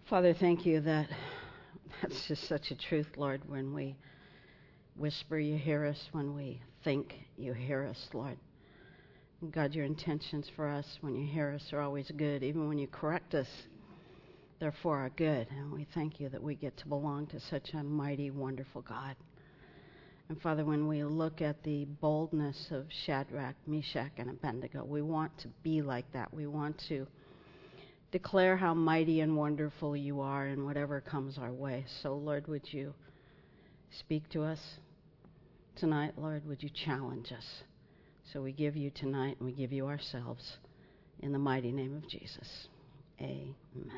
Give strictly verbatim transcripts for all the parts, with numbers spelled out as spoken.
Father, thank you that that's just such a truth, Lord. When we whisper, you hear us. When we think, you hear us, Lord. And God, your intentions for us when you hear us are always good. Even when you correct us, therefore are good. And we thank you that we get to belong to such a mighty, wonderful God. And Father, when we look at the boldness of Shadrach, Meshach, and Abednego, we want to be like that. We want to declare how mighty and wonderful you are in whatever comes our way. So, Lord, would you speak to us tonight? Lord, would you challenge us? So we give you tonight and we give you ourselves in the mighty name of Jesus. Amen.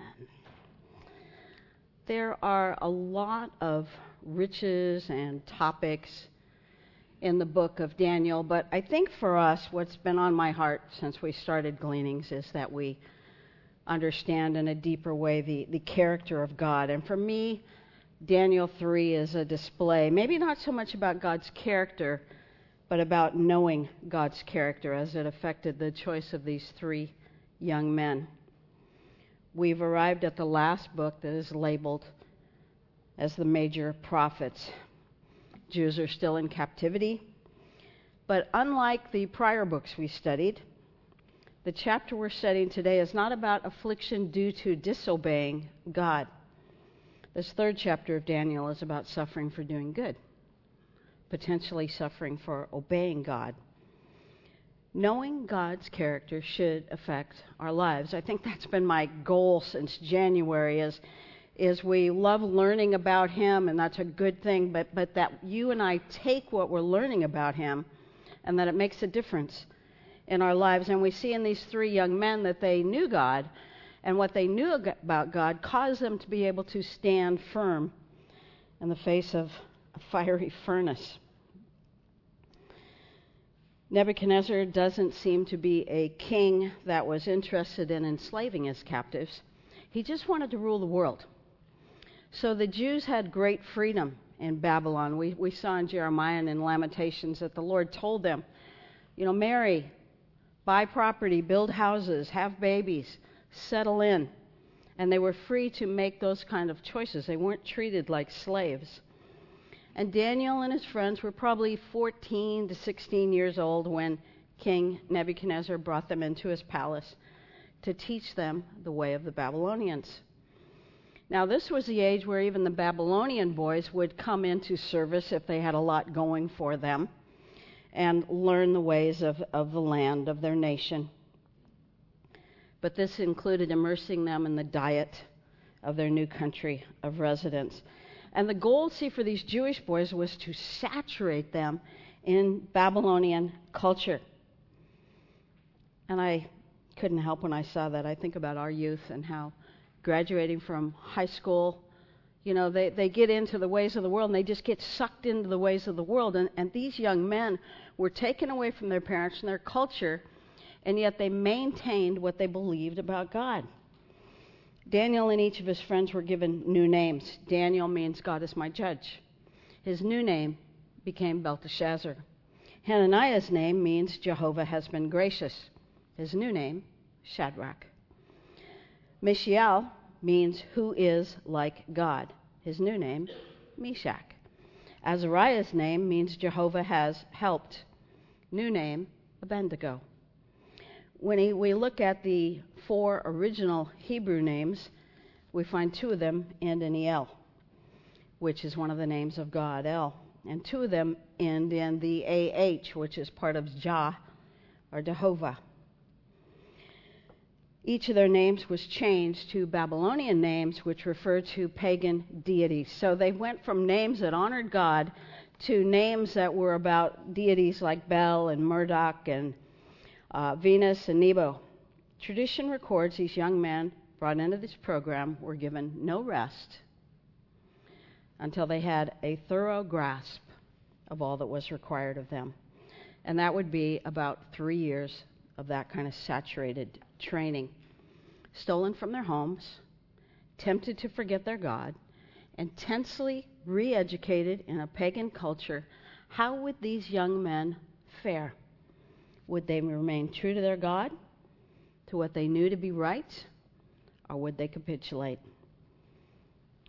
There are a lot of riches and topics in the book of Daniel, but I think for us what's been on my heart since we started Gleanings is that we understand in a deeper way the, the character of God. And for me, Daniel three is a display, maybe not so much about God's character, but about knowing God's character as it affected the choice of these three young men. We've arrived at the last book that is labeled as the major prophets. Jews are still in captivity, but unlike the prior books we studied, the chapter we're studying today is not about affliction due to disobeying God. This third chapter of Daniel is about suffering for doing good, potentially suffering for obeying God. Knowing God's character should affect our lives. I think that's been my goal since January, is, is we love learning about him, and that's a good thing, but, but that you and I take what we're learning about him and that it makes a difference in our lives. And we see in these three young men that they knew God, and what they knew about God caused them to be able to stand firm in the face of a fiery furnace. Nebuchadnezzar doesn't seem to be a king that was interested in enslaving his captives. He just wanted to rule the world. So the Jews had great freedom in Babylon. We, we saw in Jeremiah and in Lamentations that the Lord told them, you know, marry, buy property, build houses, have babies, settle in. And they were free to make those kind of choices. They weren't treated like slaves. And Daniel and his friends were probably fourteen to sixteen years old when King Nebuchadnezzar brought them into his palace to teach them the way of the Babylonians. Now, this was the age where even the Babylonian boys would come into service if they had a lot going for them and learn the ways of, of the land, of their nation. But this included immersing them in the diet of their new country of residence. And the goal, see, for these Jewish boys was to saturate them in Babylonian culture. And I couldn't help when I saw that. I think about our youth and how graduating from high school, you know, they, they get into the ways of the world and they just get sucked into the ways of the world. And, and these young men were taken away from their parents and their culture, and yet they maintained what they believed about God. Daniel and each of his friends were given new names. Daniel means God is my judge. His new name became Belteshazzar. Hananiah's name means Jehovah has been gracious. His new name, Shadrach. Mishael means who is like God. His new name, Meshach. Azariah's name means Jehovah has helped. New name, Abednego. When he, we look at the four original Hebrew names, we find two of them end in El, which is one of the names of God, El. And two of them end in the A H, which is part of Jah, or Jehovah. Each of their names was changed to Babylonian names, which refer to pagan deities. So they went from names that honored God to names that were about deities like Bel and Marduk and uh, Venus and Nebo. Tradition records these young men brought into this program were given no rest until they had a thorough grasp of all that was required of them. And that would be about three years of that kind of saturated training, stolen from their homes, tempted to forget their God, intensely re-educated in a pagan culture. How would these young men fare? Would they remain true to their God, to what they knew to be right, or would they capitulate?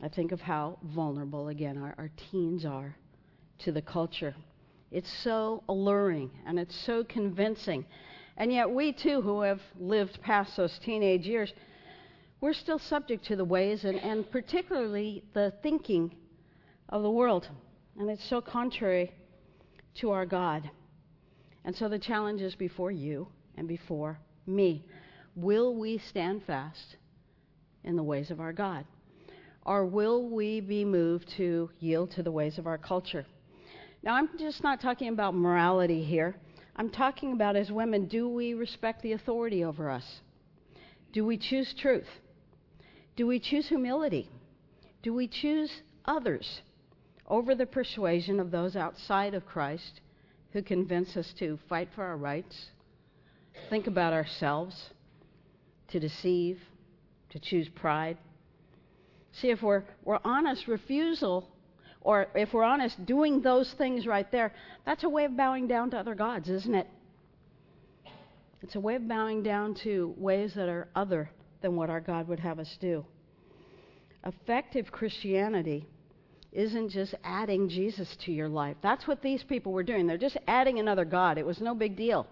I think of how vulnerable, again, our, our teens are to the culture. It's so alluring and it's so convincing. And yet we too, who have lived past those teenage years, we're still subject to the ways and, and particularly the thinking of the world. And it's so contrary to our God. And so the challenge is before you and before me. Will we stand fast in the ways of our God? Or will we be moved to yield to the ways of our culture? Now, I'm just not talking about morality here. I'm talking about, as women, do we respect the authority over us? Do we choose truth? Do we choose humility? Do we choose others over the persuasion of those outside of Christ who convince us to fight for our rights, think about ourselves, to deceive, to choose pride? See, if we're, we're honest, refusal, or if we're honest, doing those things right there, that's a way of bowing down to other gods, isn't it? It's a way of bowing down to ways that are other than what our God would have us do. Effective Christianity isn't just adding Jesus to your life. That's what these people were doing. They're just adding another God. It was no big deal.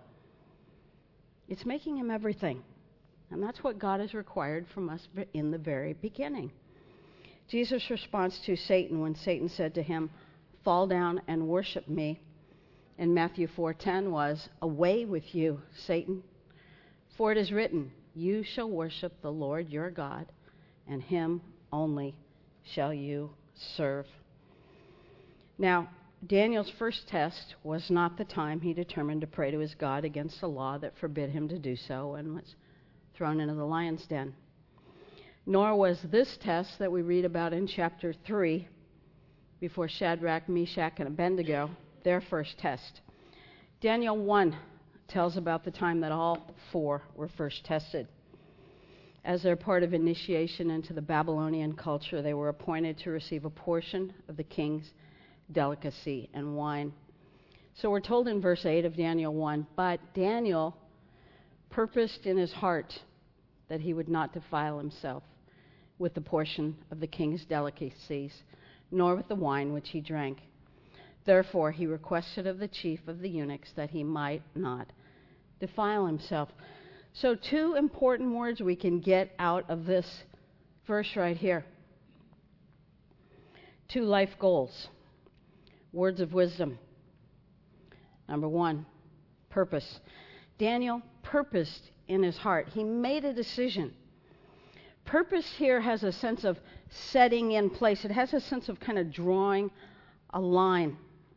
It's making him everything. And that's what God has required from us in the very beginning. Jesus' response to Satan when Satan said to him, "Fall down and worship me," in Matthew four ten was, "Away with you, Satan. For it is written, you shall worship the Lord your God, and him only shall you serve." Now, Daniel's first test was not the time he determined to pray to his God against a law that forbid him to do so and was thrown into the lion's den. Nor was this test that we read about in chapter three, before Shadrach, Meshach, and Abednego, their first test. Daniel one tells about the time that all four were first tested. As their part of initiation into the Babylonian culture, they were appointed to receive a portion of the king's delicacy and wine. So we're told in verse eight of Daniel one, "But Daniel purposed in his heart that he would not defile himself with the portion of the king's delicacies, nor with the wine which he drank. Therefore he requested of the chief of the eunuchs that he might not defile himself." So two important words we can get out of this verse right here. Two life goals. Words of wisdom. Number one, purpose. Daniel purposed in his heart. He made a decision. Purpose here has a sense of setting in place. It has a sense of kind of drawing a line.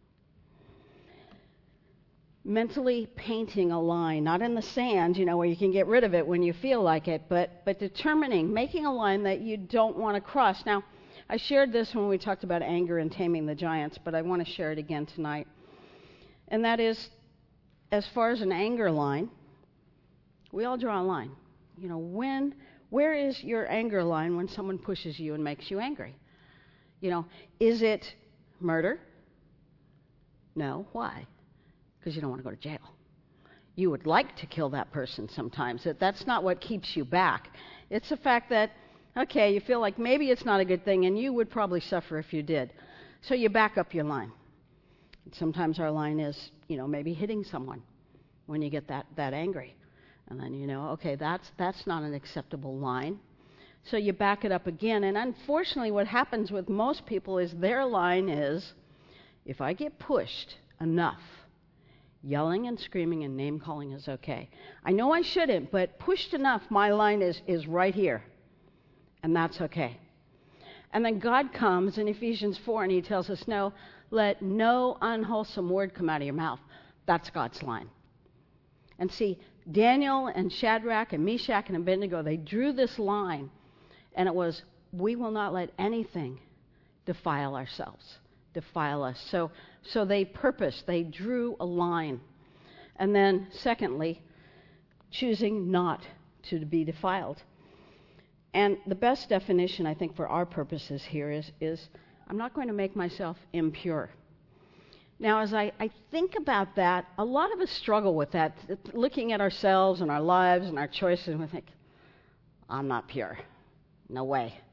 Mentally painting a line, not in the sand, you know, where you can get rid of it when you feel like it, but, but determining, making a line that you don't want to cross. Now, I shared this when we talked about anger and taming the giants, but I want to share it again tonight. And that is, as far as an anger line, we all draw a line. You know, when, where is your anger line when someone pushes you and makes you angry? You know, is it murder? No. Why? Because you don't want to go to jail. You would like to kill that person sometimes. That's not what keeps you back. It's the fact that, okay, you feel like maybe it's not a good thing, and you would probably suffer if you did. So you back up your line. Sometimes our line is, you know, maybe hitting someone when you get that, that angry. And then you know, okay, that's that's not an acceptable line. So you back it up again. And unfortunately, what happens with most people is their line is, if I get pushed enough, yelling and screaming and name-calling is okay. I know I shouldn't, but pushed enough, my line is, is right here. And that's okay. And then God comes in Ephesians four and he tells us, no, let no unwholesome word come out of your mouth. That's God's line. And see, Daniel and Shadrach and Meshach and Abednego, they drew this line, and it was, we will not let anything defile ourselves, defile us. So, so they purposed, they drew a line. And then, secondly, choosing not to be defiled. And the best definition, I think, for our purposes here is, is I'm not going to make myself impure. Now, as I, I think about that, a lot of us struggle with that, looking at ourselves and our lives and our choices, and we think, I'm not pure. No way.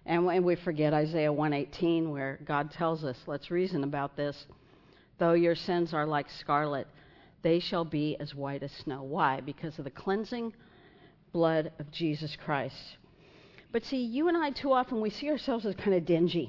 And, and we forget Isaiah one eighteen, where God tells us, let's reason about this. Though your sins are like scarlet, they shall be as white as snow. Why? Because of the cleansing blood of Jesus Christ. But see, you and I, too often, we see ourselves as kind of dingy.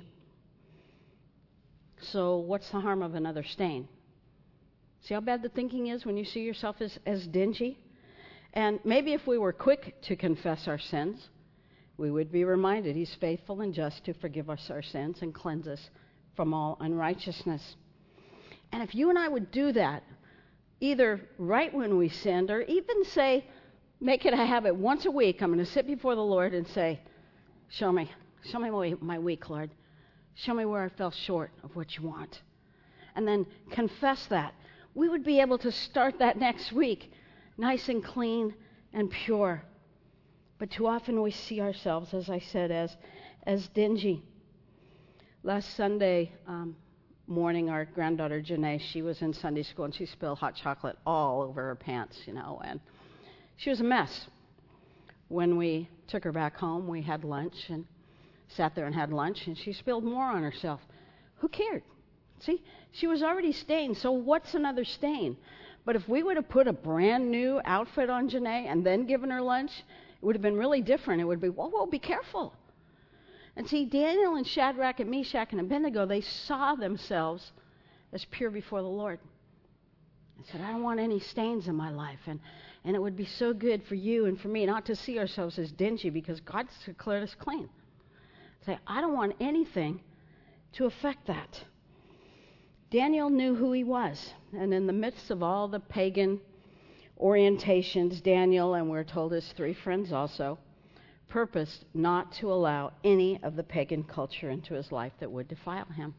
So what's the harm of another stain? See how bad the thinking is when you see yourself as, as dingy? And maybe if we were quick to confess our sins, we would be reminded He's faithful and just to forgive us our sins and cleanse us from all unrighteousness. And if you and I would do that, either right when we sinned, or even say, make it a habit once a week, I'm going to sit before the Lord and say, show me, show me my, my week, Lord. Show me where I fell short of what you want. And then confess that. We would be able to start that next week nice and clean and pure. But too often we see ourselves, as I said, as, as dingy. Last Sunday um, morning, our granddaughter Janae, she was in Sunday school and she spilled hot chocolate all over her pants, you know, and she was a mess. When we took her back home, we had lunch and sat there and had lunch, and she spilled more on herself. Who cared? See, she was already stained, so what's another stain? But if we would have put a brand new outfit on Janae and then given her lunch, it would have been really different. It would be, whoa, whoa, be careful. And see, Daniel and Shadrach and Meshach and Abednego, they saw themselves as pure before the Lord. They said, I don't want any stains in my life. And, and it would be so good for you and for me not to see ourselves as dingy, because God's declared us clean. Say, I don't want anything to affect that. Daniel knew who he was. And in the midst of all the pagan orientations, Daniel, and we're told his three friends also, purposed not to allow any of the pagan culture into his life that would defile him.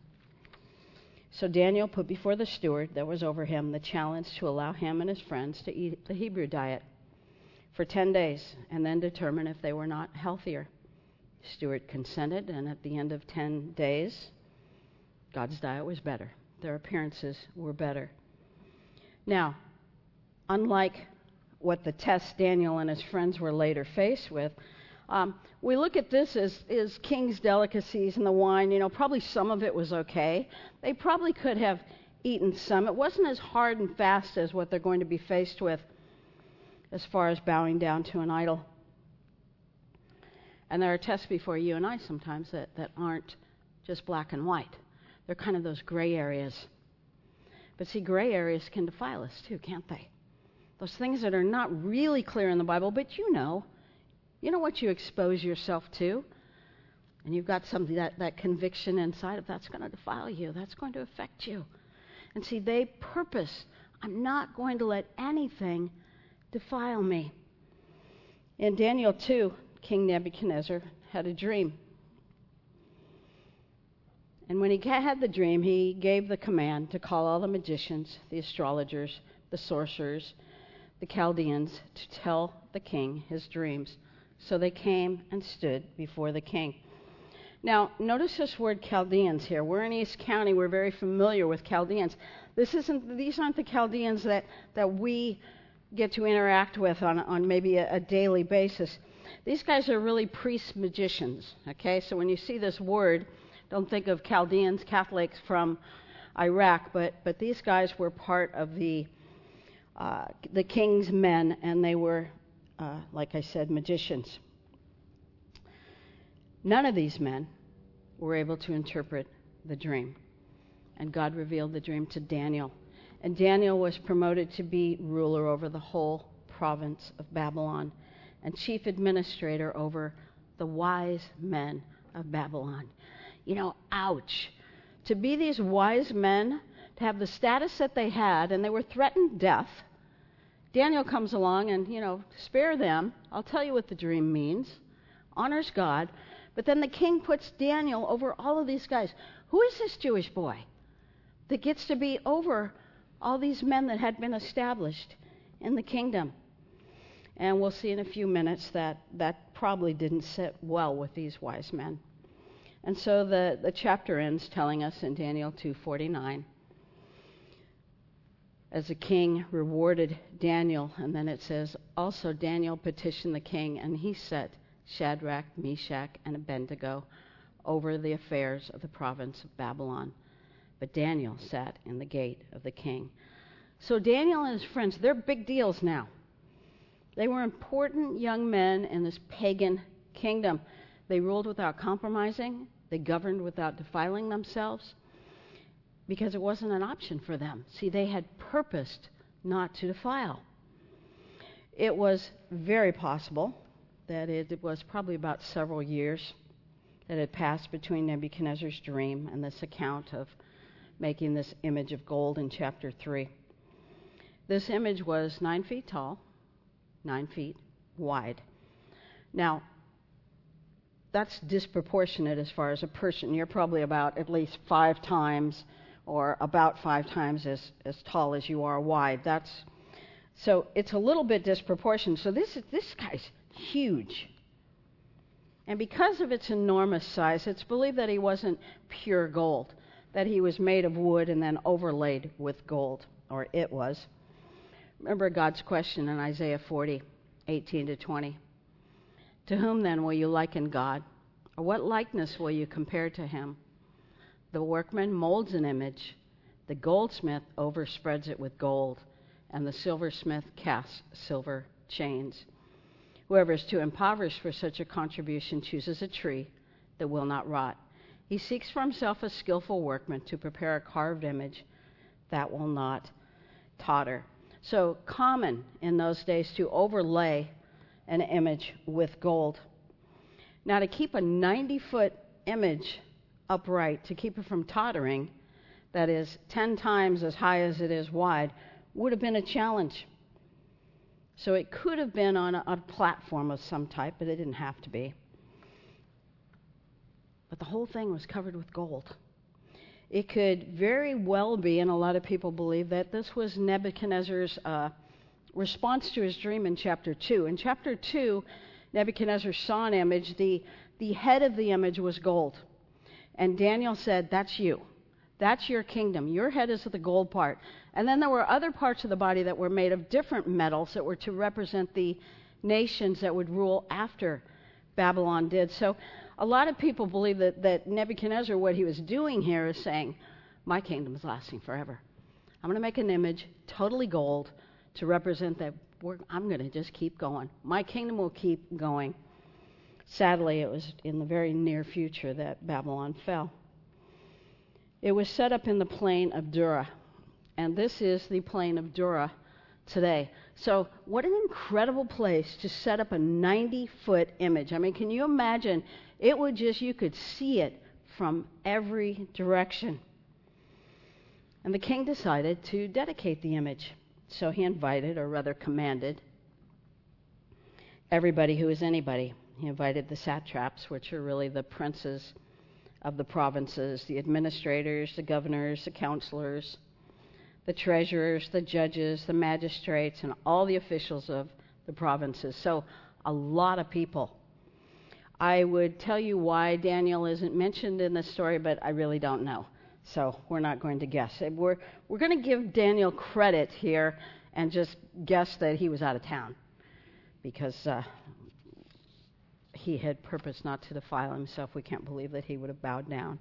So Daniel put before the steward that was over him the challenge to allow him and his friends to eat the Hebrew diet for ten days and then determine if they were not healthier. The steward consented, and at the end of ten days, God's diet was better. Their appearances were better. Now, unlike what the test Daniel and his friends were later faced with, um, we look at this as, as king's delicacies and the wine. You know, probably some of it was okay. They probably could have eaten some. It wasn't as hard and fast as what they're going to be faced with as far as bowing down to an idol. And there are tests before you and I sometimes that, that aren't just black and white. They're kind of those gray areas. But see, gray areas can defile us too, can't they? Those things that are not really clear in the Bible, but you know. You know what you expose yourself to. And you've got something, that, that conviction inside of that's going to defile you. That's going to affect you. And see, they purpose, I'm not going to let anything defile me. In Daniel two, King Nebuchadnezzar had a dream. And when he had the dream, he gave the command to call all the magicians, the astrologers, the sorcerers, the Chaldeans, to tell the king his dreams. So they came and stood before the king. Now, notice this word Chaldeans here. We're in East County. We're very familiar with Chaldeans. This isn't; these aren't the Chaldeans that, that we get to interact with on, on maybe a, a daily basis. These guys are really priest magicians, okay? So when you see this word, don't think of Chaldeans, Catholics from Iraq, but, but these guys were part of the, uh, the king's men, and they were, uh, like I said, magicians. None of these men were able to interpret the dream, and God revealed the dream to Daniel. And Daniel was promoted to be ruler over the whole province of Babylon and chief administrator over the wise men of Babylon. You know, ouch. To be these wise men, to have the status that they had, and they were threatened death. Daniel comes along and, you know, spare them. I'll tell you what the dream means. Honors God. But then the king puts Daniel over all of these guys. Who is this Jewish boy that gets to be over all these men that had been established in the kingdom? And we'll see in a few minutes that that probably didn't sit well with these wise men. And so the, the chapter ends telling us in Daniel two forty-nine, as the king rewarded Daniel, and then it says, also Daniel petitioned the king, and he set Shadrach, Meshach, and Abednego over the affairs of the province of Babylon. But Daniel sat in the gate of the king. So Daniel and his friends, they're big deals now. They were important young men in this pagan kingdom. They ruled without compromising. They governed without defiling themselves because it wasn't an option for them. See, they had purposed not to defile. It was very possible that it was probably about several years that had passed between Nebuchadnezzar's dream and this account of making this image of gold in chapter three. This image was nine feet tall, nine feet wide. Now, that's disproportionate as far as a person. You're probably about at least five times or about five times as, as tall as you are wide. That's so it's a little bit disproportionate. So this is, this guy's huge. And because of its enormous size, it's believed that he wasn't pure gold, that he was made of wood and then overlaid with gold, or it was. Remember God's question in Isaiah forty, eighteen to twenty. To whom then will you liken God? Or what likeness will you compare to him? The workman molds an image, the goldsmith overspreads it with gold, and the silversmith casts silver chains. Whoever is too impoverished for such a contribution chooses a tree that will not rot. He seeks for himself a skillful workman to prepare a carved image that will not totter. So common in those days to overlay an image with gold. Now, to keep a ninety-foot image upright, to keep it from tottering, that is ten times as high as it is wide, would have been a challenge. So it could have been on a, a platform of some type, but it didn't have to be. But the whole thing was covered with gold. It could very well be, and a lot of people believe, that this was Nebuchadnezzar's uh, response to his dream in chapter two. In chapter two, Nebuchadnezzar saw an image. The, the head of the image was gold. And Daniel said, that's you. That's your kingdom. Your head is the gold part. And then there were other parts of the body that were made of different metals that were to represent the nations that would rule after Babylon did. So a lot of people believe that, that Nebuchadnezzar, what he was doing here is saying, my kingdom is lasting forever. I'm going to make an image, totally gold, to represent that we're, I'm going to just keep going. My kingdom will keep going. Sadly, it was in the very near future that Babylon fell. It was set up in the plain of Dura, and this is the plain of Dura today. So what an incredible place to set up a ninety-foot image. I mean, can you imagine? It would just, you could see it from every direction. And the king decided to dedicate the image. So he invited, or rather commanded, everybody who is anybody. He invited the satraps, which are really the princes of the provinces, the administrators, the governors, the counselors, the treasurers, the judges, the magistrates, and all the officials of the provinces. So a lot of people. I would tell you why Daniel isn't mentioned in this story, but I really don't know. So we're not going to guess. We're, we're going to give Daniel credit here and just guess that he was out of town because uh, he had purposed not to defile himself. We can't believe that he would have bowed down.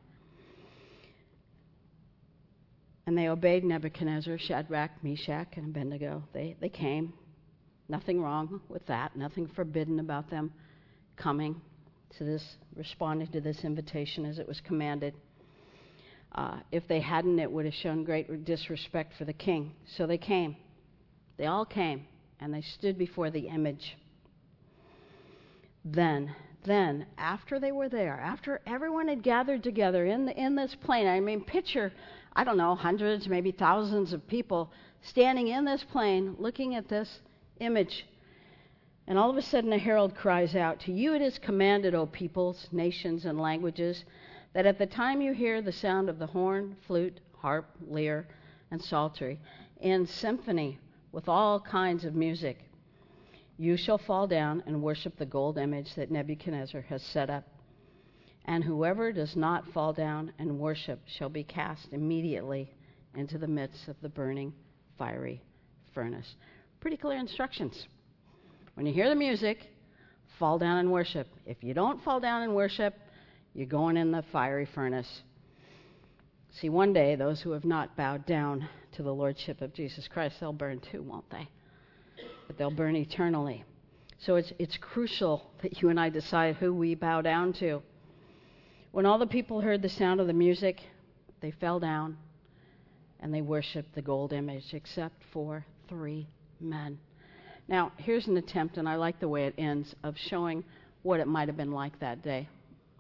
And they obeyed Nebuchadnezzar, Shadrach, Meshach, and Abednego. They, they came. Nothing wrong with that. Nothing forbidden about them coming to this, responding to this invitation as it was commanded. Uh, if they hadn't, it would have shown great disrespect for the king. So they came. They all came, and they stood before the image. Then, then, after they were there, after everyone had gathered together in the, in this plain, I mean, picture, I don't know, hundreds, maybe thousands of people standing in this plain, looking at this image. And all of a sudden, a herald cries out, "To you it is commanded, O peoples, nations, and languages, that at the time you hear the sound of the horn, flute, harp, lyre, and psaltery, in symphony with all kinds of music, you shall fall down and worship the gold image that Nebuchadnezzar has set up. And whoever does not fall down and worship shall be cast immediately into the midst of the burning, fiery furnace." Pretty clear instructions. When you hear the music, fall down and worship. If you don't fall down and worship, You're going in the fiery furnace. See, one day, those who have not bowed down to the lordship of Jesus Christ, they'll burn too, won't they? But they'll burn eternally. So it's it's crucial that you and I decide who we bow down to. When all the people heard the sound of the music, they fell down and they worshiped the gold image, except for three men. Now, here's an attempt, and I like the way it ends, of showing what it might have been like that day.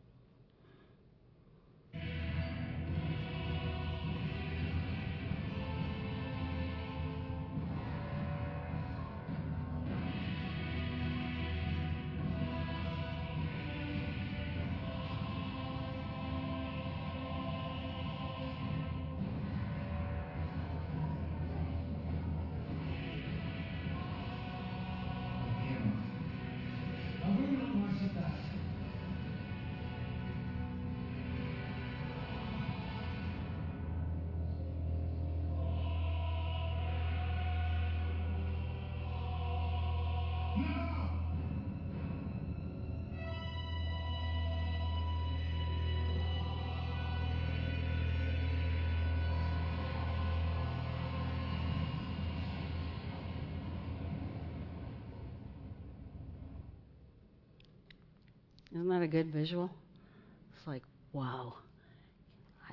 Isn't that a good visual? It's like, wow. I...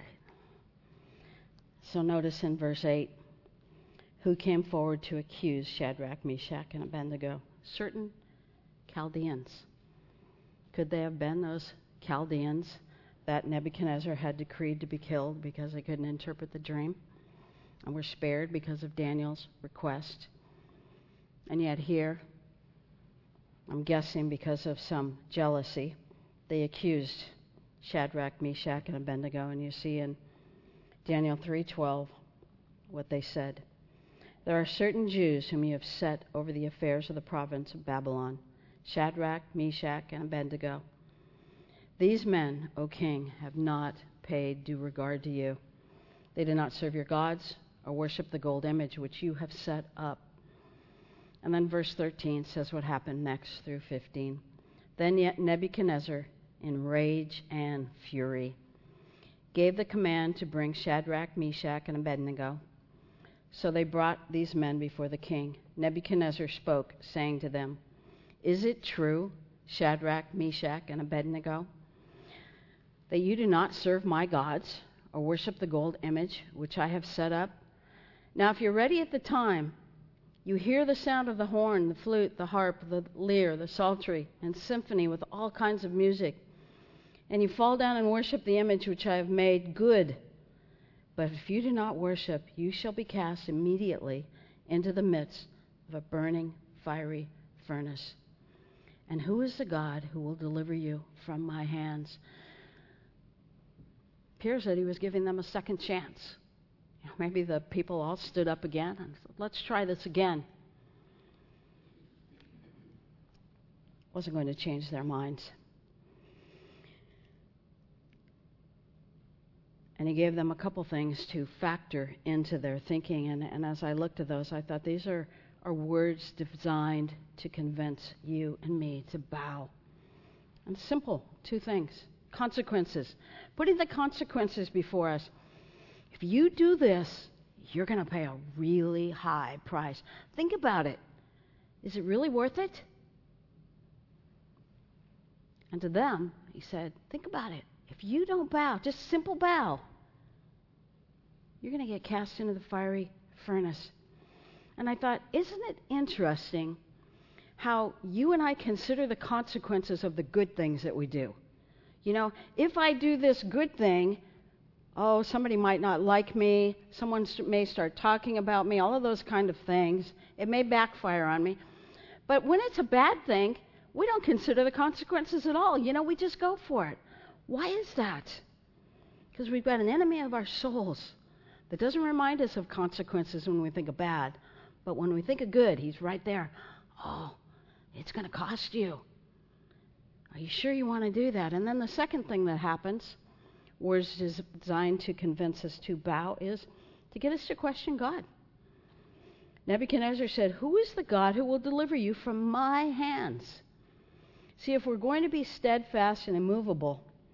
So notice in verse eight, who came forward to accuse Shadrach, Meshach, and Abednego? Certain Chaldeans. Could they have been those Chaldeans that Nebuchadnezzar had decreed to be killed because they couldn't interpret the dream and were spared because of Daniel's request? And yet here, I'm guessing because of some jealousy, they accused Shadrach, Meshach, and Abednego. And you see in Daniel three twelve what they said. There are certain Jews whom you have set over the affairs of the province of Babylon, Shadrach, Meshach, and Abednego. These men, O king, have not paid due regard to you. They did not serve your gods or worship the gold image which you have set up. And then verse thirteen says what happened next through fifteen. Then yet Nebuchadnezzar, in rage and fury, gave the command to bring Shadrach, Meshach, and Abednego. So they brought these men before the king. Nebuchadnezzar spoke, saying to them, Is it true, Shadrach, Meshach, and Abednego, that you do not serve my gods or worship the gold image which I have set up? Now if you're ready at the time, you hear the sound of the horn, the flute, the harp, the lyre, the psaltery, and symphony with all kinds of music. And you fall down and worship the image which I have made good. But if you do not worship, you shall be cast immediately into the midst of a burning, fiery furnace. And who is the God who will deliver you from my hands? Pierre said he was giving them a second chance. Maybe the people all stood up again and said, let's try this again. Wasn't going to change their minds. And he gave them a couple things to factor into their thinking. And, and as I looked at those, I thought these are, are words designed to convince you and me to bow. And simple, two things. Consequences. Putting the consequences before us. If you do this, you're going to pay a really high price. Think about it. Is it really worth it? And to them, he said, think about it. If you don't bow, just simple bow, you're going to get cast into the fiery furnace. And I thought, isn't it interesting how you and I consider the consequences of the good things that we do? You know, if I do this good thing, oh, somebody might not like me, someone may start talking about me, all of those kind of things. It may backfire on me. But when it's a bad thing, we don't consider the consequences at all. You know, we just go for it. Why is that? Because we've got an enemy of our souls that doesn't remind us of consequences when we think of bad. But when we think of good, he's right there. Oh, it's going to cost you. Are you sure you want to do that? And then the second thing that happens, words designed to convince us to bow, is to get us to question God. Nebuchadnezzar said, who is the God who will deliver you from my hands? See, if we're going to be steadfast and immovable,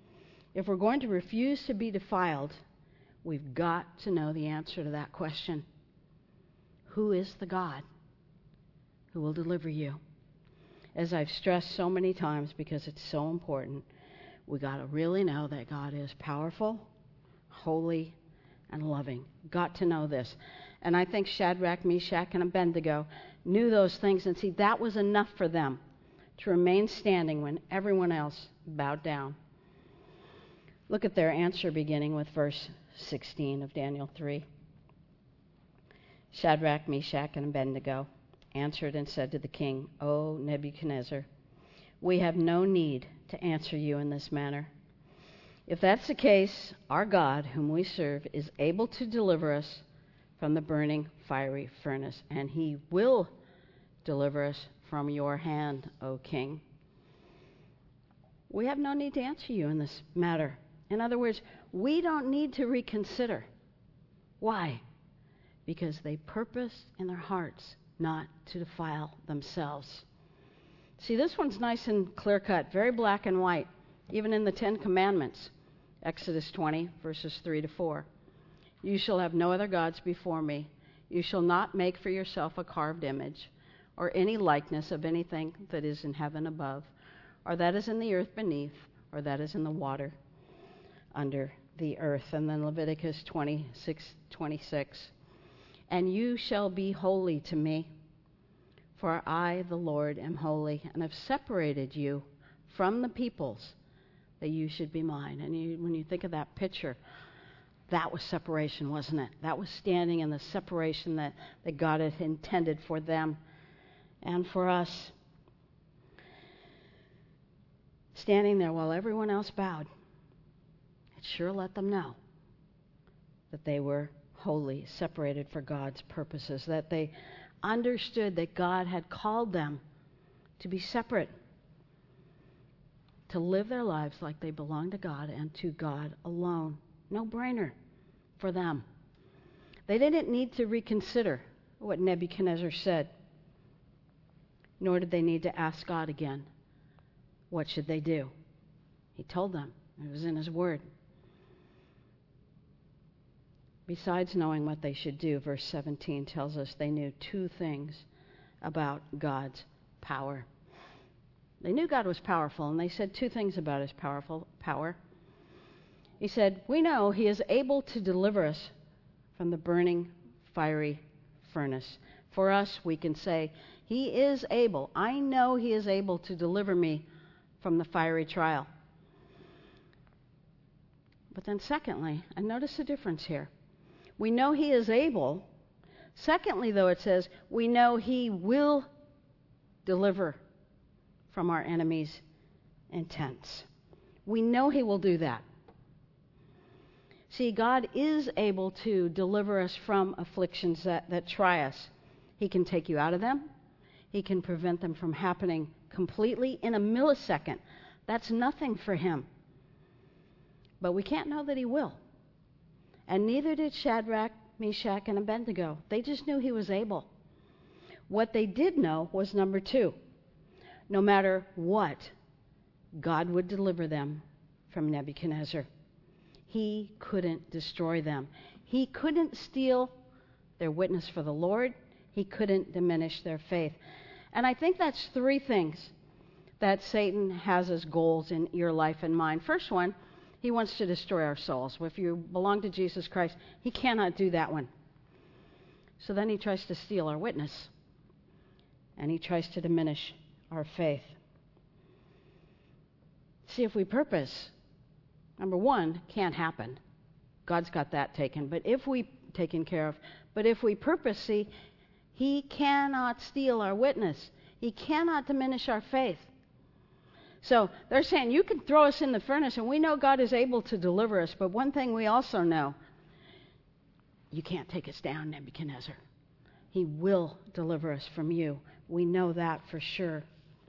If we're going to refuse to be defiled, we've got to know the answer to that question. Who is the God who will deliver you? As I've stressed so many times because it's so important, we got to really know that God is powerful, holy, and loving. Got to know this. And I think Shadrach, Meshach, and Abednego knew those things, and see, that was enough for them to remain standing when everyone else bowed down. Look at their answer beginning with verse sixteen of Daniel three. Shadrach, Meshach, and Abednego answered and said to the king, O Nebuchadnezzar, we have no need to answer you in this manner. If that's the case, our God, whom we serve, is able to deliver us from the burning fiery furnace, and he will deliver us from your hand, O king. We have no need to answer you in this matter. In other words, we don't need to reconsider. Why? Because they purposed in their hearts not to defile themselves. See, this one's nice and clear-cut, very black and white, even in the Ten Commandments. Exodus twenty, verses three to four. You shall have no other gods before me. You shall not make for yourself a carved image, or any likeness of anything that is in heaven above, or that is in the earth beneath, or that is in the water under the earth. And then Leviticus twenty-six, twenty-six. And you shall be holy to me, for I, the Lord, am holy, and have separated you from the peoples, that you should be mine. And you, when you think of that picture, that was separation, wasn't it? That was standing in the separation that, that God had intended for them and for us. Standing there while everyone else bowed, it sure let them know that they were holy, separated for God's purposes, that they understood that God had called them to be separate, to live their lives like they belonged to God and to God alone. No brainer for them. They didn't need to reconsider what Nebuchadnezzar said, nor did they need to ask God again, what should they do? He told them. It was in his word. Besides knowing what they should do, verse seventeen tells us they knew two things about God's power. They knew God was powerful, and they said two things about his powerful power. He said, we know he is able to deliver us from the burning, fiery furnace. For us, we can say, he is able. I know he is able to deliver me from the fiery trial. But then secondly, and notice the difference here. We know he is able. Secondly, though, it says, we know he will deliver from our enemies' intents. We know he will do that. See, God is able to deliver us from afflictions that, that try us. He can take you out of them. He can prevent them from happening completely in a millisecond. That's nothing for him. But we can't know that he will. And neither did Shadrach, Meshach, and Abednego. They just knew he was able. What they did know was number two. No matter what, God would deliver them from Nebuchadnezzar. He couldn't destroy them. He couldn't steal their witness for the Lord. He couldn't diminish their faith. And I think that's three things that Satan has as goals in your life and mine. First one, he wants to destroy our souls. If you belong to Jesus Christ, he cannot do that one. So then he tries to steal our witness. And he tries to diminish our faith. See, if we purpose, number one, can't happen. God's got that taken. But if we taken care of, but if we purpose, see, he cannot steal our witness. He cannot diminish our faith. So they're saying, you can throw us in the furnace, and we know God is able to deliver us. But one thing we also know, you can't take us down, Nebuchadnezzar. He will deliver us from you. We know that for sure.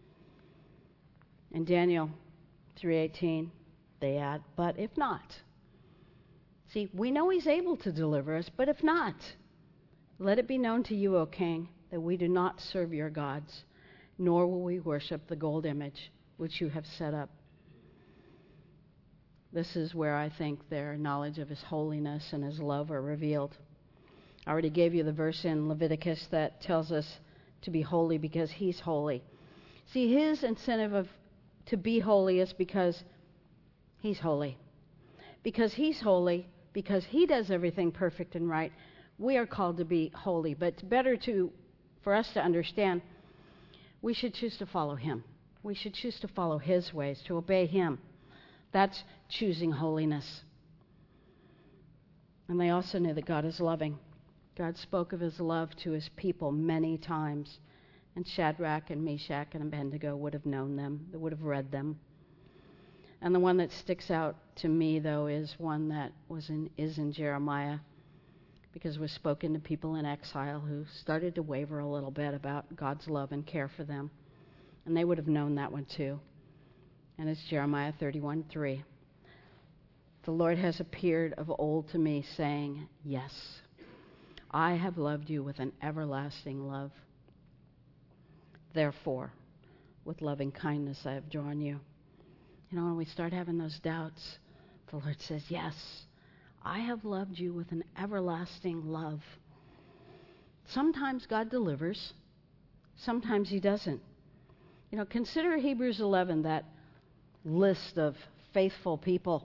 In Daniel three eighteen, they add, but if not. See, we know he's able to deliver us, but if not, let it be known to you, O king, that we do not serve your gods, nor will we worship the gold image which you have set up. This is where I think their knowledge of his holiness and his love are revealed. I already gave you the verse in Leviticus that tells us to be holy because he's holy. See, his incentive of to be holy is because he's holy. Because he's holy, because he does everything perfect and right, we are called to be holy. But it's better to, for us to understand, we should choose to follow him. We should choose to follow his ways, to obey him. That's choosing holiness. And they also knew that God is loving. God spoke of his love to his people many times. And Shadrach and Meshach and Abednego would have known them. They would have read them. And the one that sticks out to me, though, is one that was in, is in Jeremiah, because it was spoken to people in exile who started to waver a little bit about God's love and care for them. And they would have known that one too. And it's Jeremiah thirty-one three. The Lord has appeared of old to me, saying, yes, I have loved you with an everlasting love. Therefore, with loving kindness I have drawn you. You know, when we start having those doubts, the Lord says, yes, I have loved you with an everlasting love. Sometimes God delivers. Sometimes he doesn't. You know, consider Hebrews eleven, that list of faithful people.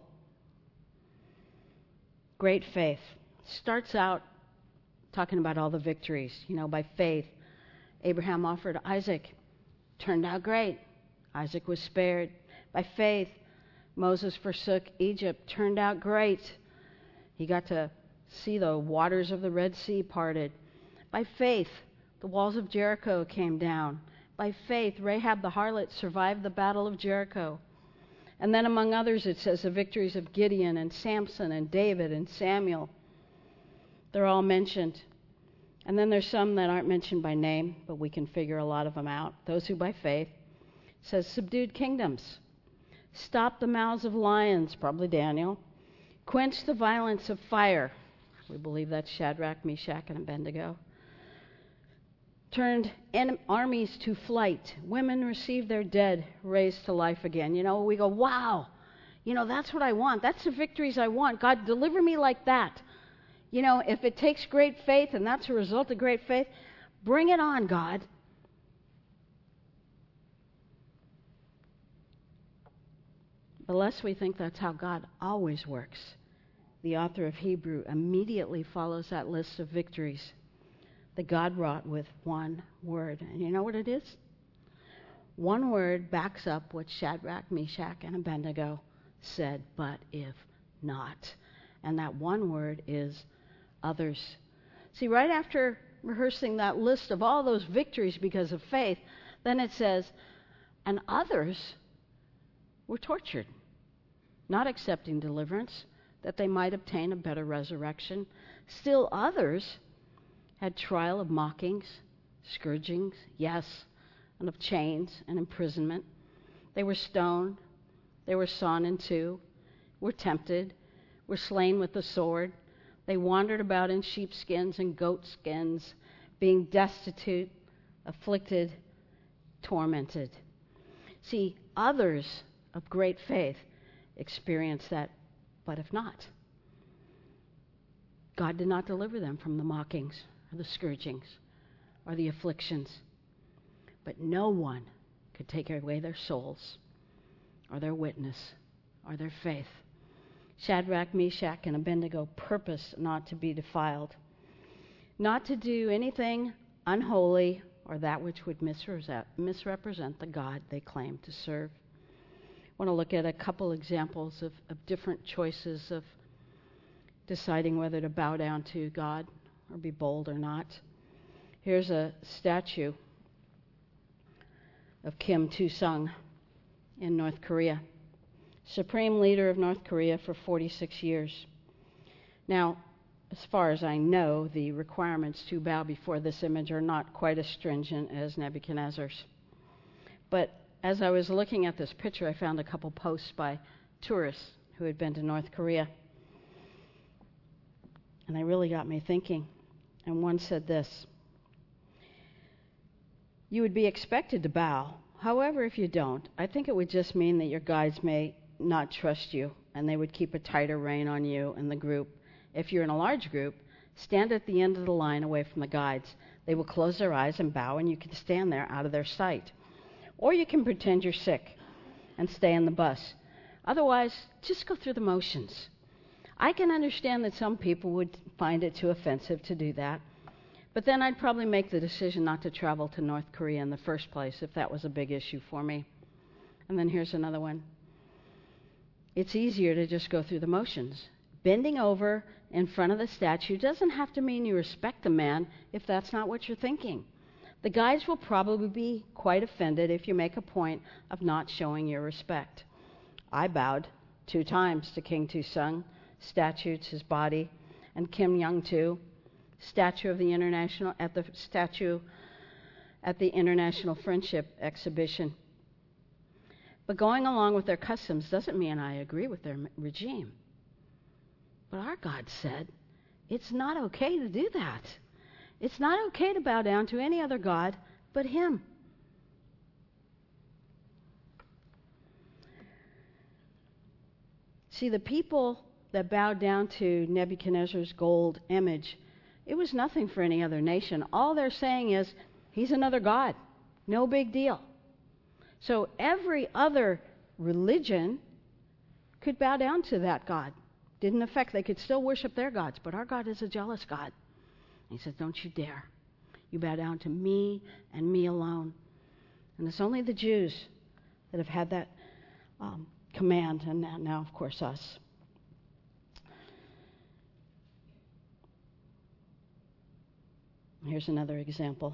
Great faith. Starts out talking about all the victories. You know, by faith, Abraham offered Isaac. Turned out great. Isaac was spared. By faith, Moses forsook Egypt. Turned out great. He got to see the waters of the Red Sea parted. By faith, the walls of Jericho came down. By faith, Rahab the harlot survived the battle of Jericho. And then among others, it says the victories of Gideon and Samson and David and Samuel. They're all mentioned. And then there's some that aren't mentioned by name, but we can figure a lot of them out. Those who by faith, it says, subdued kingdoms, stopped the mouths of lions, probably Daniel, quenched the violence of fire. We believe that's Shadrach, Meshach, and Abednego. Turned en- armies to flight. Women received their dead raised to life again. You know, we go, wow, you know, that's what I want. That's the victories I want. God, deliver me like that. You know, if it takes great faith and that's a result of great faith, bring it on, God. But lest we think that's how God always works, the author of Hebrew immediately follows that list of victories that God wrought with one word. And you know what it is? One word backs up what Shadrach, Meshach, and Abednego said, but if not. And that one word is others. See, right after rehearsing that list of all those victories because of faith, then it says, and others were tortured, not accepting deliverance, that they might obtain a better resurrection. Still others had trial of mockings, scourgings, yes, and of chains and imprisonment. They were stoned, they were sawn in two, were tempted, were slain with the sword. They wandered about in sheepskins and goatskins, being destitute, afflicted, tormented. See, others of great faith experienced that, but if not, God did not deliver them from the mockings or the scourgings or the afflictions. But no one could take away their souls or their witness or their faith. Shadrach, Meshach, and Abednego purposed not to be defiled, not to do anything unholy or that which would misrepresent, misrepresent the God they claimed to serve. I want to look at a couple examples of, of different choices of deciding whether to bow down to God or be bold or not. Here's a statue of Kim Tu-sung in North Korea, supreme leader of North Korea for forty-six years. Now, as far as I know, the requirements to bow before this image are not quite as stringent as Nebuchadnezzar's. But as I was looking at this picture, I found a couple posts by tourists who had been to North Korea. And they really got me thinking. And one said this: you would be expected to bow. However, if you don't, I think it would just mean that your guides may not trust you and they would keep a tighter rein on you and the group. If you're in a large group, stand at the end of the line away from the guides. They will close their eyes and bow, and you can stand there out of their sight. Or you can pretend you're sick and stay in the bus. Otherwise, just go through the motions. I can understand that some people would find it too offensive to do that, but then I'd probably make the decision not to travel to North Korea in the first place if that was a big issue for me. And then here's another one. It's easier to just go through the motions. Bending over in front of the statue doesn't have to mean you respect the man if that's not what you're thinking. The guides will probably be quite offended if you make a point of not showing your respect. I bowed two times to King Tu-sung, statue to his body, and Kim Young-tu, statue of the international at the statue at the International Friendship Exhibition. But going along with their customs doesn't mean I agree with their regime. But our God said it's not okay to do that. It's not okay to bow down to any other god but Him. See, the people that bowed down to Nebuchadnezzar's gold image, it was nothing for any other nation. All they're saying is, he's another god. No big deal. So every other religion could bow down to that god. Didn't affect, they could still worship their gods, but our God is a jealous God. He says, don't you dare. You bow down to me and me alone. And it's only the Jews that have had that um, command, and now, now, of course, us. Here's another example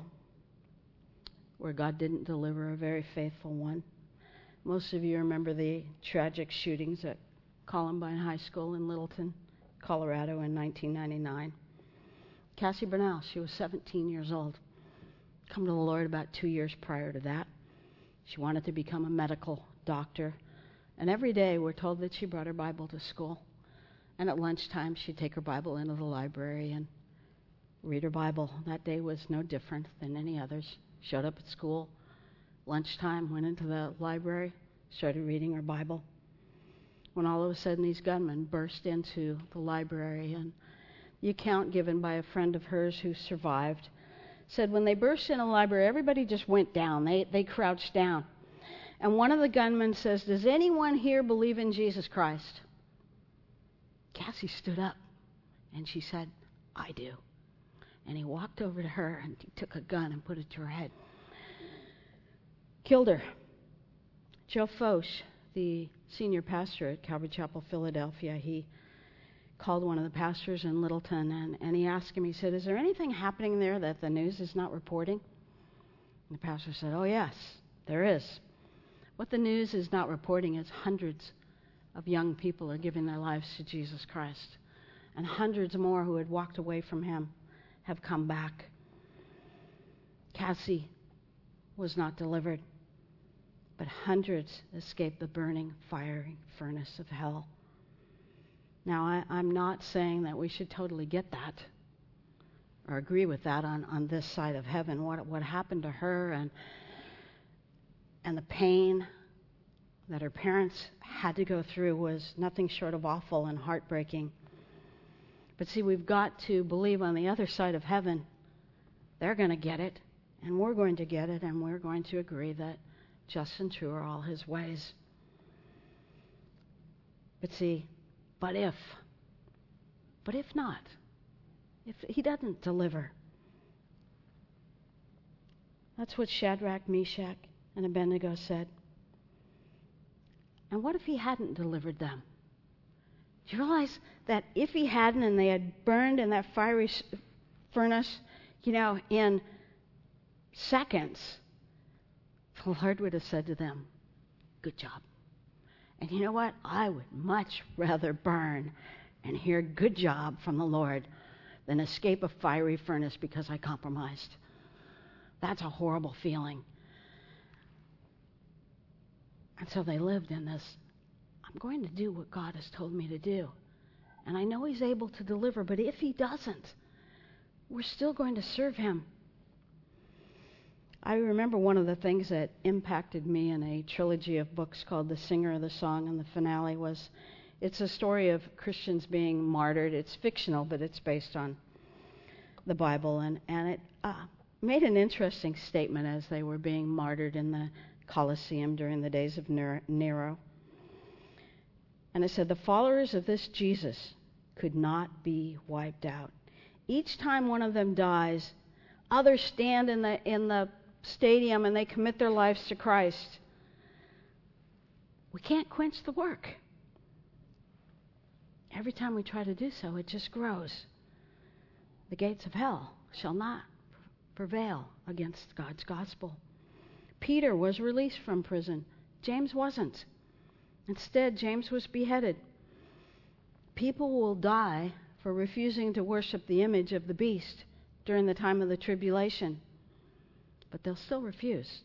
where God didn't deliver a very faithful one. Most of you remember the tragic shootings at Columbine High School in Littleton, Colorado in nineteen ninety-nine. Cassie Bernal, she was seventeen years old. Come to the Lord about two years prior to that. She wanted to become a medical doctor. And every day we're told that she brought her Bible to school. And at lunchtime she'd take her Bible into the library and read her Bible. That day was no different than any others. Showed up at school, lunchtime, went into the library, started reading her Bible. When all of a sudden these gunmen burst into the library, and the account given by a friend of hers who survived said when they burst in the library, everybody just went down. They, they crouched down. And one of the gunmen says, does anyone here believe in Jesus Christ? Cassie stood up, and she said, I do. And he walked over to her, and he took a gun and put it to her head. Killed her. Joe Foch, the senior pastor at Calvary Chapel, Philadelphia, he called one of the pastors in Littleton, and, and he asked him, he said, is there anything happening there that the news is not reporting? And the pastor said, oh yes, there is. What the news is not reporting is hundreds of young people are giving their lives to Jesus Christ, and hundreds more who had walked away from Him have come back. Cassie was not delivered, but hundreds escaped the burning, fiery furnace of hell. Now, I, I'm not saying that we should totally get that or agree with that on, on this side of heaven. What what happened to her and and the pain that her parents had to go through was nothing short of awful and heartbreaking. But see, we've got to believe on the other side of heaven, they're going to get it, and we're going to get it, and we're going to agree that just and true are all His ways. But see, but if, but if not, if He doesn't deliver, that's what Shadrach, Meshach, and Abednego said. And what if He hadn't delivered them? Do you realize that if He hadn't and they had burned in that fiery furnace, you know, in seconds, the Lord would have said to them, good job. And you know what? I would much rather burn and hear good job from the Lord than escape a fiery furnace because I compromised. That's a horrible feeling. And so they lived in this, I'm going to do what God has told me to do. And I know He's able to deliver, but if He doesn't, we're still going to serve Him. I remember one of the things that impacted me in a trilogy of books called The Singer of the Song, and the finale was It's a story of Christians being martyred. It's fictional, but it's based on the Bible. And, and it uh, made an interesting statement as they were being martyred in the Colosseum during the days of Nero. And it said, the followers of this Jesus could not be wiped out. Each time one of them dies, others stand in the in the stadium and they commit their lives to Christ. We can't quench the work. Every time we try to do so, it just grows. The gates of hell shall not prevail against God's gospel. Peter was released from prison. James wasn't. Instead, James was beheaded. People will die for refusing to worship the image of the beast during the time of the tribulation, but they'll still refuse.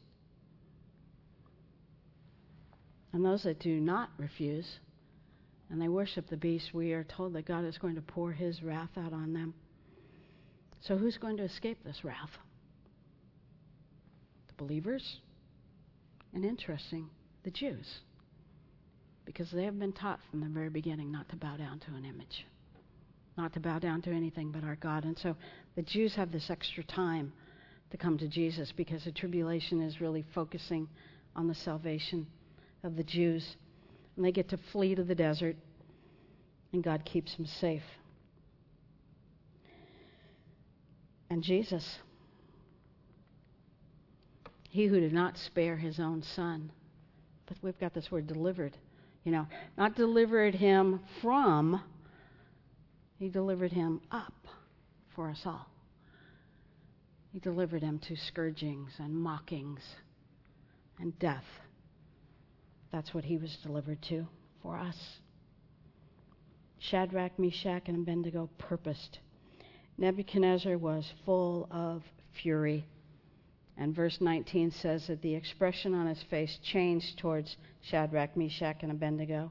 And those that do not refuse, and they worship the beast, we are told that God is going to pour his wrath out on them. So who's going to escape this wrath? The believers? And interesting, the Jews. Because they have been taught from the very beginning not to bow down to an image, not to bow down to anything but our God. And so the Jews have this extra time to come to Jesus because the tribulation is really focusing on the salvation of the Jews. And they get to flee to the desert, and God keeps them safe. And Jesus, he who did not spare his own son, but we've got this word delivered. You know, not delivered him from, he delivered him up for us all. He delivered him to scourgings and mockings and death. That's what he was delivered to for us. Shadrach, Meshach, and Abednego purposed. Nebuchadnezzar was full of fury. And verse nineteen says that the expression on his face changed towards Shadrach, Meshach, and Abednego.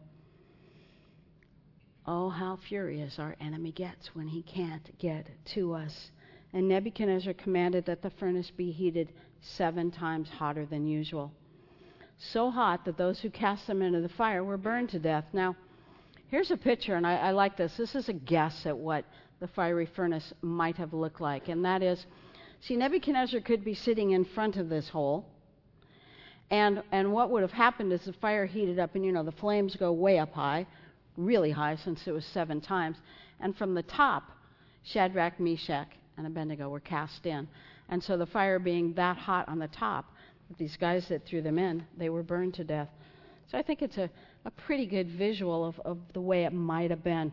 Oh, how furious our enemy gets when he can't get to us. And Nebuchadnezzar commanded that the furnace be heated seven times hotter than usual. So hot that those who cast them into the fire were burned to death. Now, here's a picture, and I, I like this. This is a guess at what the fiery furnace might have looked like. And that is, see, Nebuchadnezzar could be sitting in front of this hole. And and what would have happened is the fire heated up, and you know, the flames go way up high, really high since it was seven times. And from the top, Shadrach, Meshach, and Abednego were cast in. And so the fire being that hot on the top, these guys that threw them in, they were burned to death. So I think it's a, a pretty good visual of, of the way it might have been.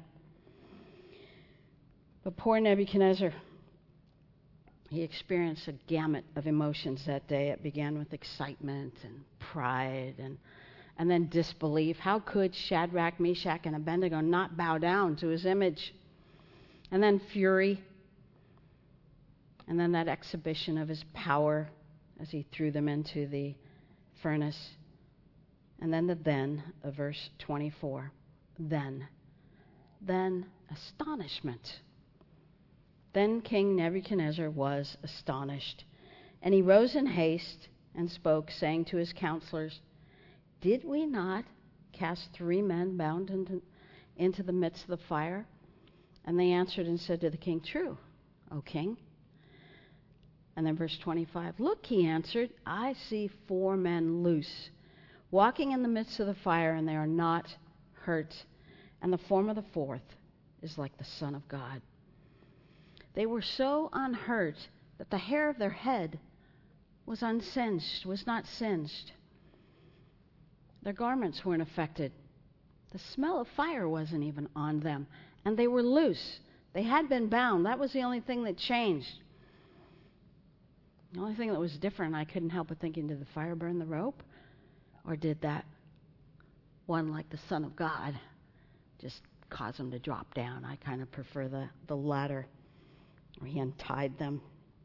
But poor Nebuchadnezzar, he experienced a gamut of emotions that day. It began with excitement and pride and and then disbelief. How could Shadrach, Meshach, and Abednego not bow down to his image? And then fury. And then that exhibition of his power as he threw them into the furnace. And then the then of verse twenty-four. Then. Then astonishment. Then King Nebuchadnezzar was astonished, and he rose in haste and spoke, saying to his counselors, did we not cast three men bound into, into the midst of the fire? And they answered and said to the king, true, O king. And then verse twenty-five, look, he answered, I see four men loose, walking in the midst of the fire, and they are not hurt. And the form of the fourth is like the Son of God. They were so unhurt that the hair of their head was unsinged, was not singed. Their garments weren't affected. The smell of fire wasn't even on them. And they were loose. They had been bound. That was the only thing that changed. The only thing that was different, I couldn't help but thinking, did the fire burn the rope? Or did that one like the Son of God just cause them to drop down? I kind of prefer the, the latter. Or he untied them.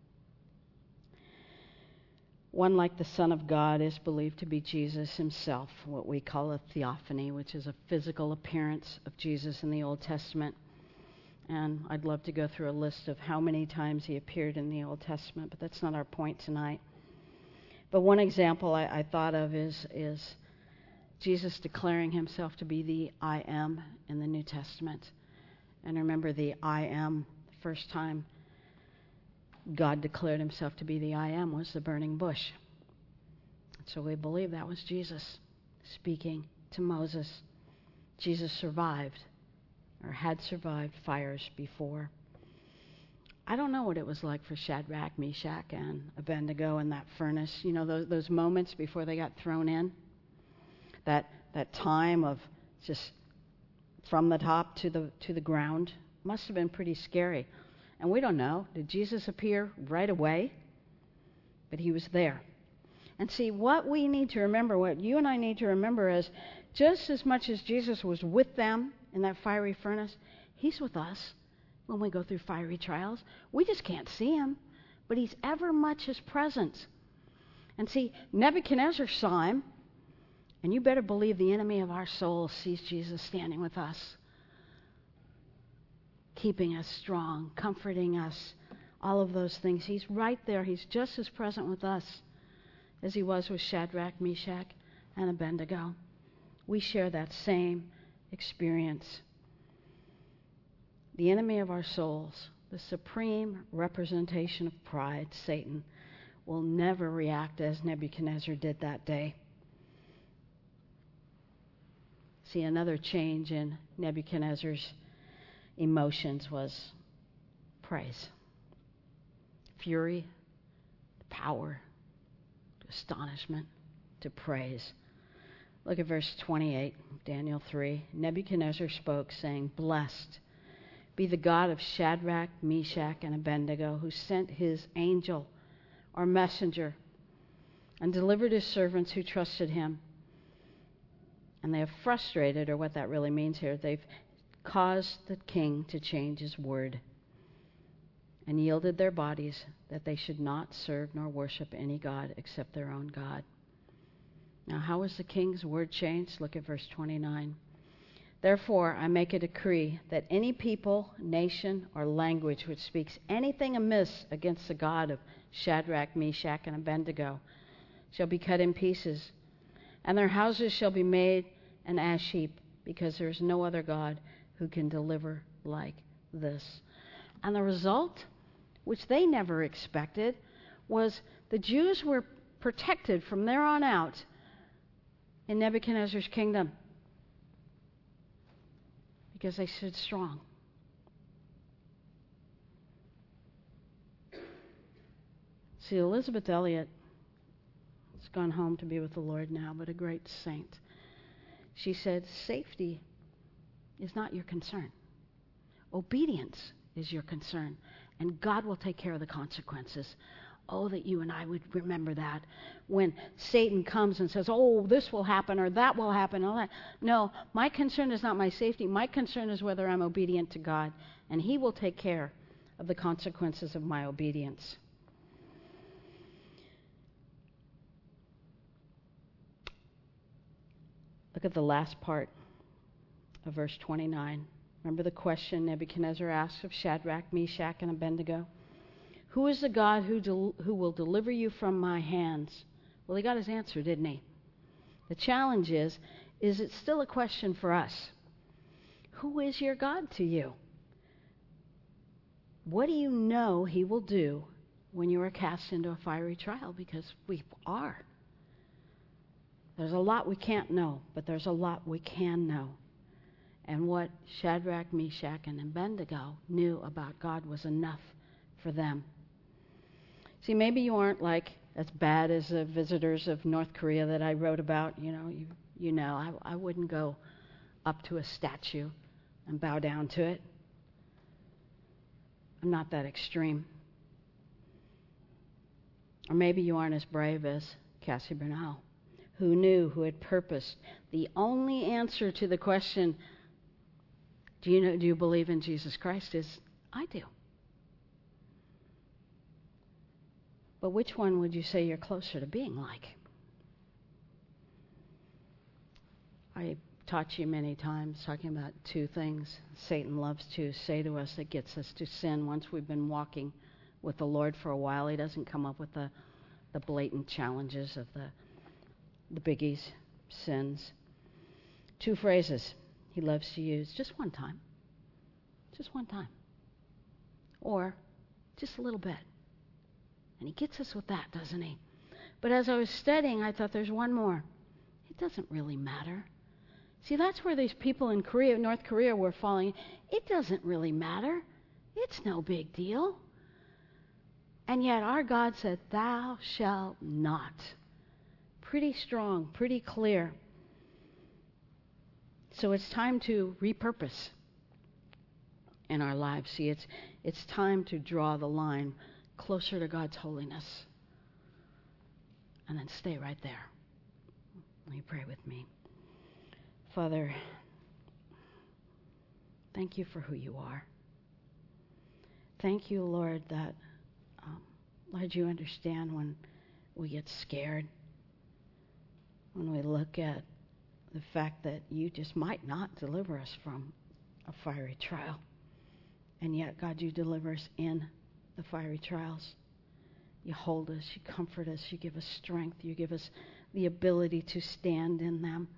One like the Son of God is believed to be Jesus himself, what we call a theophany, which is a physical appearance of Jesus in the Old Testament. And I'd love to go through a list of how many times he appeared in the Old Testament, but that's not our point tonight. But one example I, I thought of is, is Jesus declaring himself to be the I am in the New Testament. And remember, the I am, the first time God declared himself to be the I am was the burning bush. So we believe that was Jesus speaking to Moses. Jesus survived, or had survived, fires before. I don't know what it was like for Shadrach, Meshach, and Abednego in that furnace. You know, those, those moments before they got thrown in. That that time of just from the top to the to the ground must have been pretty scary. And we don't know. Did Jesus appear right away? But he was there. And see, what we need to remember, what you and I need to remember is, just as much as Jesus was with them in that fiery furnace, he's with us when we go through fiery trials. We just can't see him, but he's ever much his presence. And see, Nebuchadnezzar saw him, and you better believe the enemy of our soul sees Jesus standing with us, keeping us strong, comforting us, all of those things. He's right there. He's just as present with us as he was with Shadrach, Meshach, and Abednego. We share that same experience. The enemy of our souls, the supreme representation of pride, Satan, will never react as Nebuchadnezzar did that day. See, another change in Nebuchadnezzar's emotions was praise. Fury, power, astonishment, to praise. Look at verse twenty-eight, Daniel three. Nebuchadnezzar spoke, saying, "Blessed be the God of Shadrach, Meshach, and Abednego, who sent his angel or messenger and delivered his servants who trusted him. And they have frustrated," or what that really means here, they've caused the king to change his word and yielded their bodies that they should not serve nor worship any god except their own God. Now, how was the king's word changed? Look at verse twenty-nine. "Therefore, I make a decree that any people, nation, or language which speaks anything amiss against the God of Shadrach, Meshach, and Abednego shall be cut in pieces, and their houses shall be made an ash heap, because there is no other God who can deliver like this." And the result, which they never expected, was the Jews were protected from there on out in Nebuchadnezzar's kingdom because they stood strong. See, Elizabeth Elliot has gone home to be with the Lord now, but a great saint. She said, safety is not your concern. Obedience is your concern, and God will take care of the consequences. Oh, that you and I would remember that when Satan comes and says, oh, this will happen or that will happen. All that. No, my concern is not my safety. My concern is whether I'm obedient to God, and he will take care of the consequences of my obedience. Look at the last part of verse twenty-nine. Remember the question Nebuchadnezzar asked of Shadrach, Meshach, and Abednego? Who is the God who del- who will deliver you from my hands? Well, he got his answer, didn't he? The challenge is, is it still a question for us? Who is your God to you? What do you know he will do when you are cast into a fiery trial? Because we are. There's a lot we can't know, but there's a lot we can know. And what Shadrach, Meshach, and Abednego knew about God was enough for them. See, maybe you aren't like as bad as the visitors of North Korea that I wrote about. You know, you, you know, I, I wouldn't go up to a statue and bow down to it. I'm not that extreme. Or maybe you aren't as brave as Cassie Bernal, who knew, who had purposed. The only answer to the question, do you know, do you believe in Jesus Christ, is, I do. But which one would you say you're closer to being like? I taught you many times talking about two things Satan loves to say to us that gets us to sin. Once we've been walking with the Lord for a while, he doesn't come up with the, the blatant challenges of the, the biggies, sins. Two phrases he loves to use just one time. Just one time. Or just a little bit. And he gets us with that, doesn't he? But as I was studying, I thought there's one more. It doesn't really matter. See, that's where these people in Korea, North Korea were falling. It doesn't really matter. It's no big deal. And yet our God said, thou shalt not. Pretty strong, pretty clear. So it's time to repurpose in our lives. See, it's it's time to draw the line closer to God's holiness. And then stay right there. Let me pray with me. Father, thank you for who you are. Thank you, Lord, that, um, Lord, you understand when we get scared, when we look at the fact that you just might not deliver us from a fiery trial. And yet, God, you deliver us in the fiery trials. You hold us, you comfort us, you give us strength, you give us the ability to stand in them.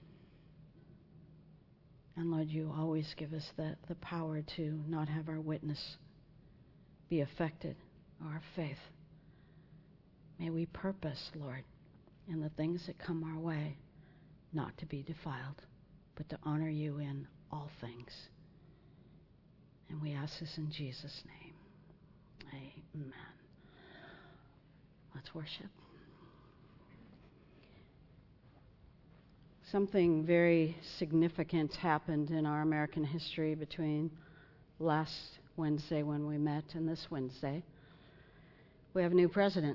And Lord, you always give us the, the power to not have our witness be affected, or our faith. May we purpose, Lord, in the things that come our way, not to be defiled, but to honor you in all things. And we ask this in Jesus' name. Amen. Let's worship. Something very significant happened in our American history between last Wednesday when we met and this Wednesday. We have a new president.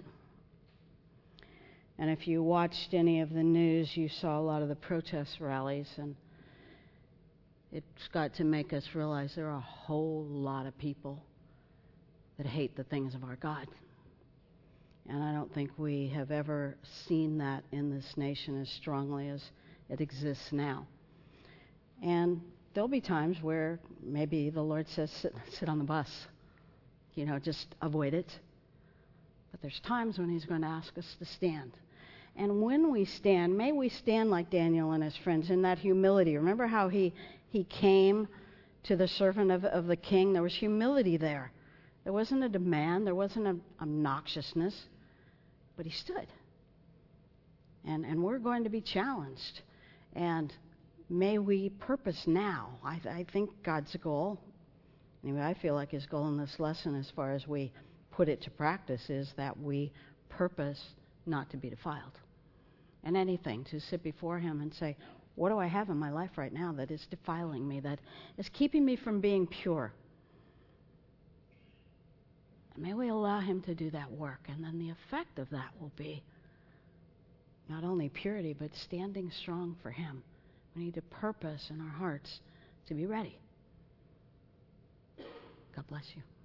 And if you watched any of the news, you saw a lot of the protest rallies, and it's got to make us realize there are a whole lot of people that hate the things of our God. And I don't think we have ever seen that in this nation as strongly as it exists now. And there'll be times where maybe the Lord says, sit, sit on the bus. You know, just avoid it. But there's times when he's going to ask us to stand. And when we stand, may we stand like Daniel and his friends in that humility. Remember how he, he came to the servant of, of the king? There was humility there. There wasn't a demand. There wasn't an obnoxiousness. But he stood. And, and we're going to be challenged. And may we purpose now. I, th- I think God's goal, anyway, I feel like his goal in this lesson as far as we put it to practice is that we purpose not to be defiled. And anything, to sit before him and say, what do I have in my life right now that is defiling me, that is keeping me from being pure? And may we allow him to do that work. And then the effect of that will be not only purity, but standing strong for him. We need to purpose in our hearts to be ready. God bless you.